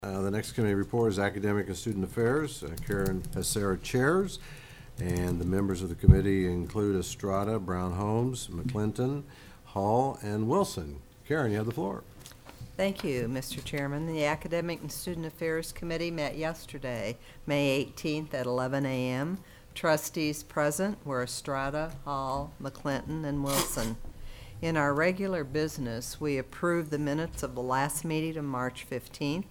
The next committee report is Academic and Student Affairs. Karen Passera chairs, and the members of the committee include Estrada, Brown Holmes, McClinton, Hall, and Wilson. Karen, you have the floor. Thank you, Mr. Chairman. The Academic and Student Affairs Committee met yesterday, May 18th at 11 a.m. Trustees present were Estrada, Hall, McClinton, and Wilson. In our regular business, we approved the minutes of the last meeting of March 15th,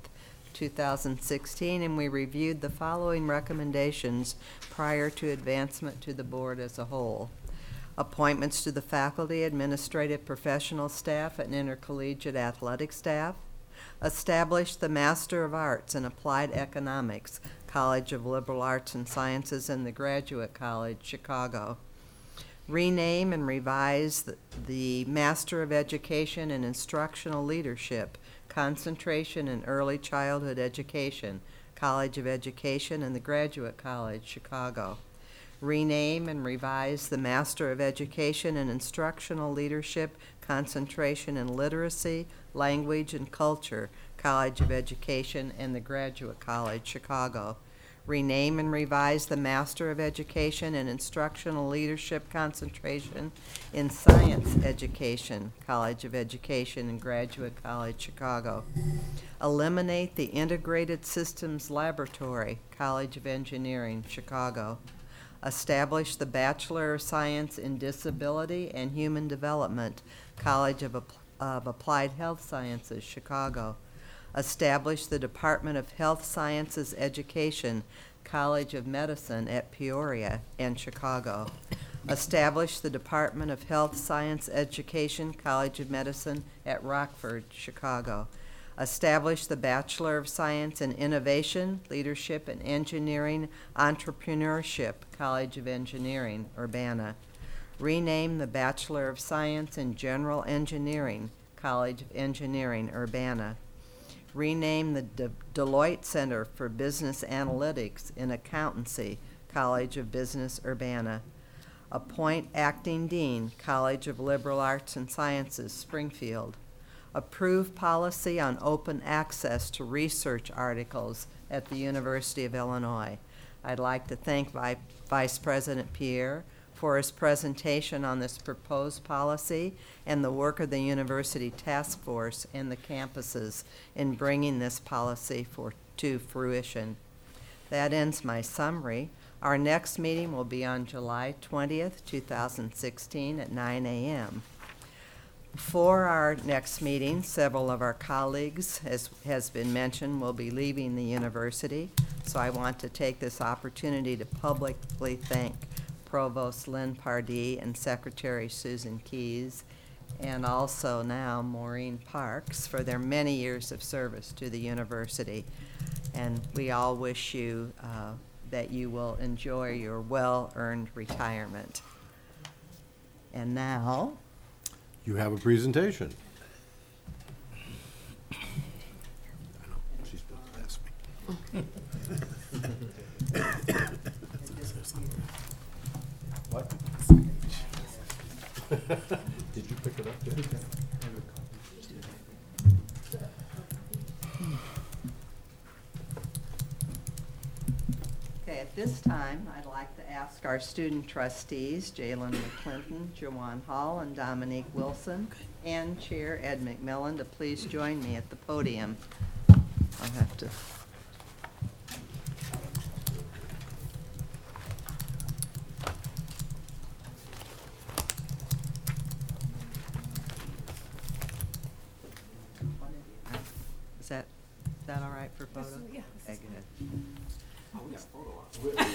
2016, and we reviewed the following recommendations prior to advancement to the board as a whole. Appointments to the faculty, administrative, professional staff, and intercollegiate athletic staff. Establish the Master of Arts in Applied Economics, College of Liberal Arts and Sciences, and the Graduate College, Chicago. Rename and revise the Master of Education in Instructional Leadership, Concentration in Early Childhood Education, College of Education, and the Graduate College, Chicago. Rename and revise the Master of Education in Instructional Leadership, Concentration in Literacy, Language, and Culture, College of Education, and the Graduate College, Chicago. Rename and revise the Master of Education in Instructional Leadership, Concentration in Science Education, College of Education, and Graduate College, Chicago. Eliminate the Integrated Systems Laboratory, College of Engineering, Chicago. Establish the Bachelor of Science in Disability and Human Development, College of Applied Health Sciences, Chicago. Establish the Department of Health Sciences Education, College of Medicine at Peoria and Chicago. Establish the Department of Health Science Education, College of Medicine at Rockford, Chicago. Establish the Bachelor of Science in Innovation, Leadership, and Engineering Entrepreneurship, College of Engineering, Urbana. Rename the Bachelor of Science in General Engineering, College of Engineering, Urbana. Rename the Deloitte Center for Business Analytics in Accountancy, College of Business, Urbana. Appoint Acting Dean, College of Liberal Arts and Sciences, Springfield. Approve policy on open access to research articles at the University of Illinois. I'd like to thank Vice President Pierre for his presentation on this proposed policy and the work of the University Task Force and the campuses in bringing this policy to fruition. That ends my summary. Our next meeting will be on July 20th, 2016 at 9 a.m. Before our next meeting, several of our colleagues, as has been mentioned, will be leaving the university, so I want to take this opportunity to publicly thank Provost Lynn Pardee and Secretary Susan Keyes, and also now Maureen Parks, for their many years of service to the university. And we all wish you that you will enjoy your well-earned retirement. And now, You have a presentation. She's supposed to ask me. What? Did you pick it up? okay, at this time, I'd like to ask our student trustees, Jalen McClinton, Jawan Hall, and Dominique Wilson, and Chair Ed McMillan, to please join me at the podium. I'll have to. Is that all right for photo? Yeah. Okay, good. Oh, we got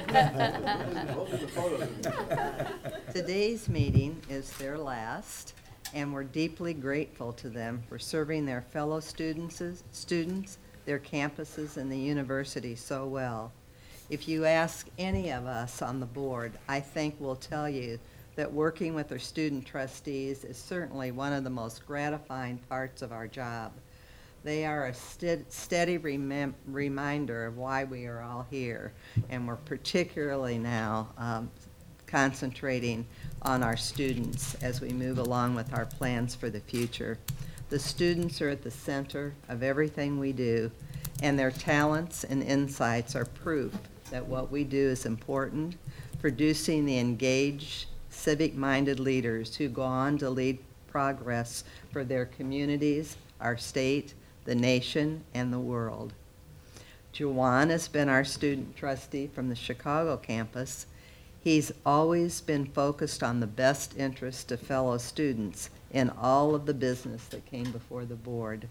photo op. Today's meeting is their last, and we're deeply grateful to them for serving their fellow students, their campuses, and the university so well. If you ask any of us on the board, I think we'll tell you that working with our student trustees is certainly one of the most gratifying parts of our job. They are a steady reminder of why we are all here, and we're particularly now concentrating on our students as we move along with our plans for the future. The students are at the center of everything we do, and their talents and insights are proof that what we do is important, producing the engaged, civic-minded leaders who go on to lead progress for their communities, our state, the nation, and the world. Juwan has been our student trustee from the Chicago campus. He's always been focused on the best interest of fellow students in all of the business that came before the board.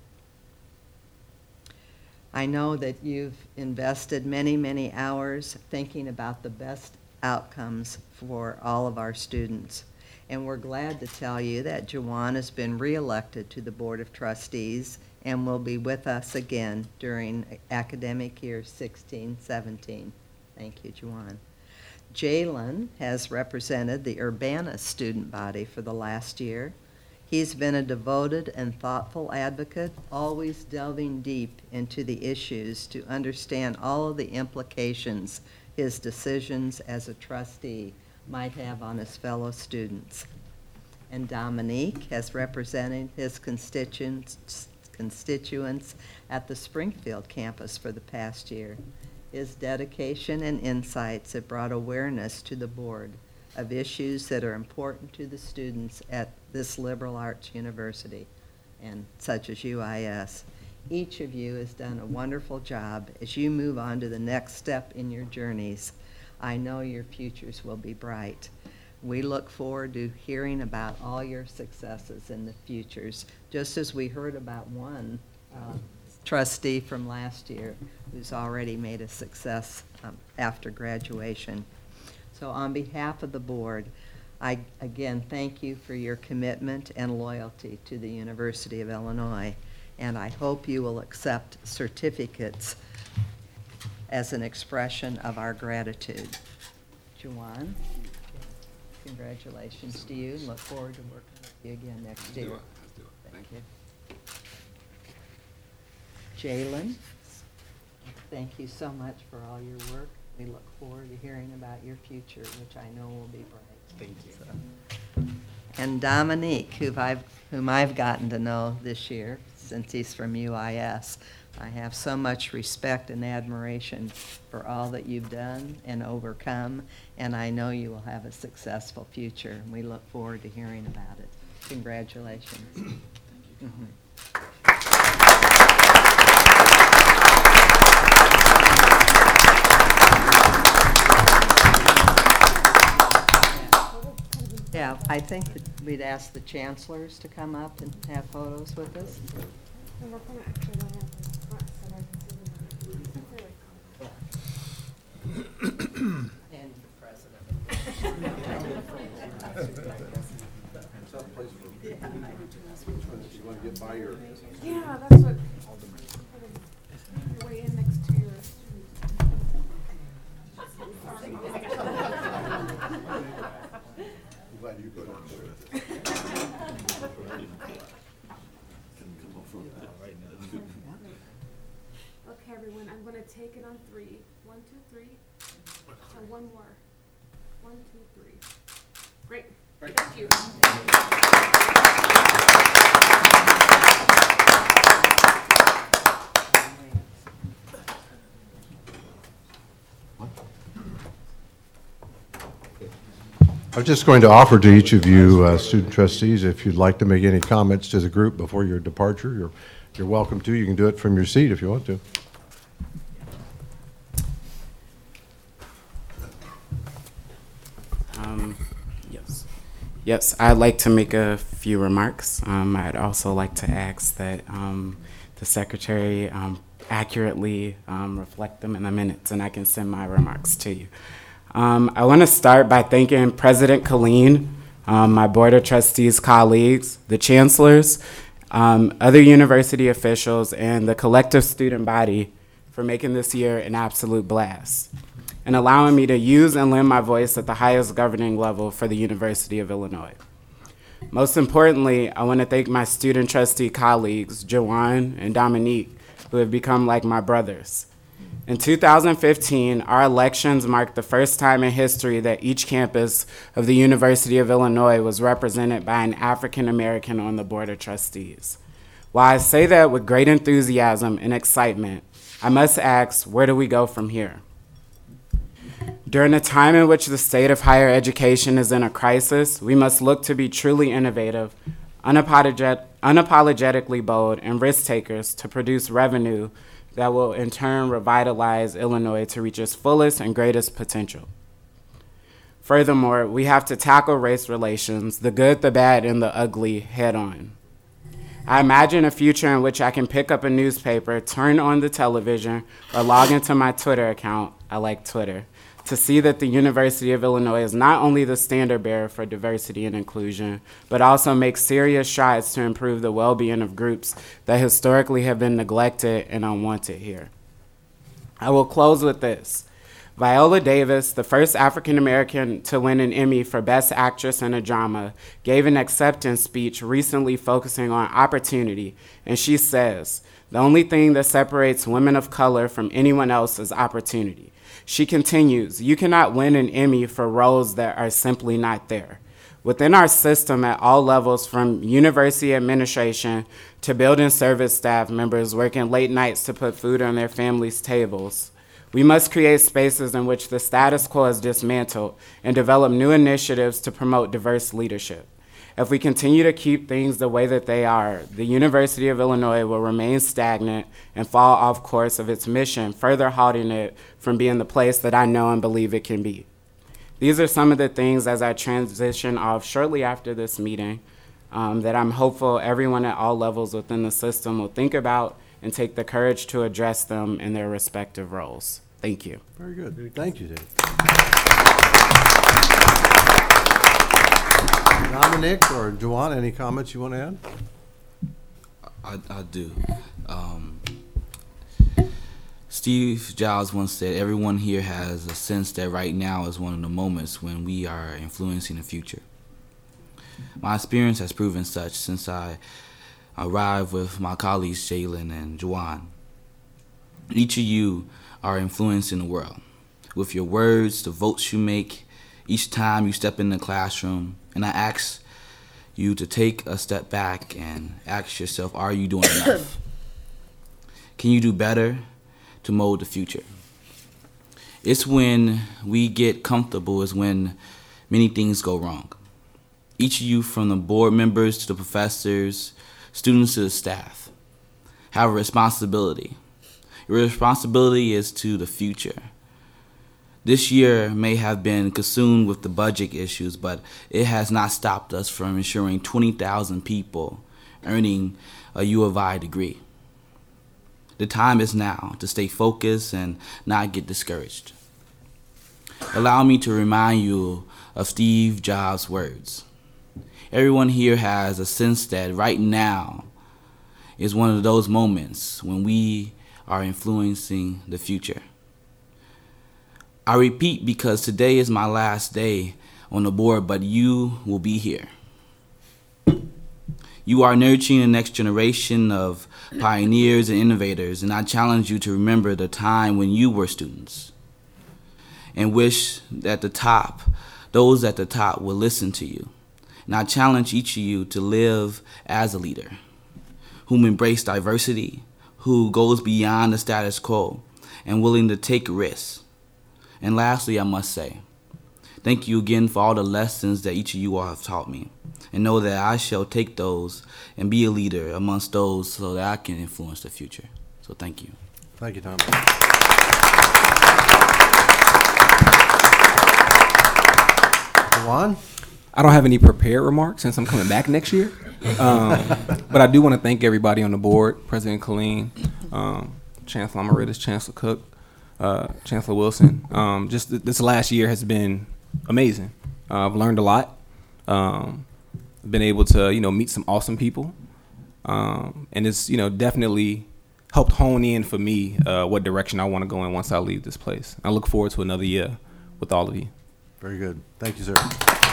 I know that you've invested many, many hours thinking about the best outcomes for all of our students. And we're glad to tell you that Juwan has been reelected to the Board of Trustees and will be with us again during academic year 16-17. Thank you, Juwan. Jalen has represented the Urbana student body for the last year. He's been a devoted and thoughtful advocate, always delving deep into the issues to understand all of the implications his decisions as a trustee might have on his fellow students. And Dominique has represented his constituents at the Springfield campus for the past year. His dedication and insights have brought awareness to the board of issues that are important to the students at this liberal arts university, and such as UIS. Each of you has done a wonderful job as you move on to the next step in your journeys. I know your futures will be bright. We look forward to hearing about all your successes in the futures, just as we heard about one trustee from last year who's already made a success after graduation. So on behalf of the board, I again thank you for your commitment and loyalty to the University of Illinois, and I hope you will accept certificates as an expression of our gratitude. Juwan, congratulations to you, and look forward to working with you again next year. Let's do it. Thank you. Jalen, thank you so much for all your work. We look forward to hearing about your future, which I know will be bright. Thank you. So. And Dominique, whom I've gotten to know this year, since he's from UIS. I have so much respect and admiration for all that you've done and overcome, and I know you will have a successful future, and we look forward to hearing about it. Congratulations. Thank you. Yeah, I think that we'd ask the chancellors to come up and have photos with us. And we're going to actually line up in the front so that I can see them. And the president. You want to get by your... Yeah, that's what. Your way in next to your. I'm glad you go down there. Okay, everyone, I'm going to take it on 3. 1, 2, 3. And one more. 1, 2, 3. Great. Thank you. I was just going to offer to each of you, student trustees, if you'd like to make any comments to the group before your departure, you're welcome to. You can do it from your seat if you want to. Yes, I'd like to make a few remarks. I'd also like to ask that the secretary accurately reflect them in the minutes, and I can send my remarks to you. I want to start by thanking President Killeen, my Board of Trustees colleagues, the chancellors, other university officials, and the collective student body for making this year an absolute blast and allowing me to use and lend my voice at the highest governing level for the University of Illinois. Most importantly, I want to thank my student trustee colleagues, Juwan and Dominique, who have become like my brothers. In 2015, our elections marked the first time in history that each campus of the University of Illinois was represented by an African American on the Board of Trustees. While I say that with great enthusiasm and excitement, I must ask, where do we go from here? During a time in which the state of higher education is in a crisis, we must look to be truly innovative, unapologetically bold, and risk takers to produce revenue that will in turn revitalize Illinois to reach its fullest and greatest potential. Furthermore, we have to tackle race relations, the good, the bad, and the ugly, head on. I imagine a future in which I can pick up a newspaper, turn on the television, or log into my Twitter account, I like Twitter, to see that the University of Illinois is not only the standard bearer for diversity and inclusion, but also makes serious strides to improve the well-being of groups that historically have been neglected and unwanted here. I will close with this. Viola Davis, the first African American to win an Emmy for Best Actress in a Drama, gave an acceptance speech recently focusing on opportunity, and she says, "The only thing that separates women of color from anyone else is opportunity." She continues, "You cannot win an Emmy for roles that are simply not there." Within our system at all levels, from university administration to building service staff members working late nights to put food on their families' tables, we must create spaces in which the status quo is dismantled and develop new initiatives to promote diverse leadership. If we continue to keep things the way that they are, the University of Illinois will remain stagnant and fall off course of its mission, further halting it from being the place that I know and believe it can be. These are some of the things as I transition off shortly after this meeting that I'm hopeful everyone at all levels within the system will think about and take the courage to address them in their respective roles. Thank you. Very good. Thank you, Dave. Dominic or Juwan, any comments you want to add? I do. Steve Jobs once said, everyone here has a sense that right now is one of the moments when we are influencing the future. My experience has proven such since I arrived with my colleagues Jalen and Juwan. Each of you are influencing the world with your words, the votes you make, each time you step in the classroom. And I ask you to take a step back and ask yourself, are you doing enough? Can you do better to mold the future? It's when we get comfortable is when many things go wrong. Each of you, from the board members to the professors, students to the staff, have a responsibility. Your responsibility is to the future. This year may have been consumed with the budget issues, but it has not stopped us from ensuring 20,000 people earning a U of I degree. The time is now to stay focused and not get discouraged. Allow me to remind you of Steve Jobs' words. Everyone here has a sense that right now is one of those moments when we are influencing the future. I repeat because today is my last day on the board, but you will be here. You are nurturing the next generation of pioneers and innovators, and I challenge you to remember the time when you were students and wish that those at the top will listen to you. And I challenge each of you to live as a leader whom embraces diversity, who goes beyond the status quo and willing to take risks. And lastly, I must say, thank you again for all the lessons that each of you all have taught me. And know that I shall take those and be a leader amongst those so that I can influence the future. So thank you. Thank you, Tom. Juwan? I don't have any prepared remarks since I'm coming back next year. But I do want to thank everybody on the board, President Killeen, Chancellor Amaritis, Chancellor Cook, Chancellor Wilson. Just this last year has been amazing. I've learned a lot. Been able to, meet some awesome people. And it's, definitely helped hone in for me what direction I want to go in once I leave this place. I look forward to another year with all of you. Very good. Thank you, sir.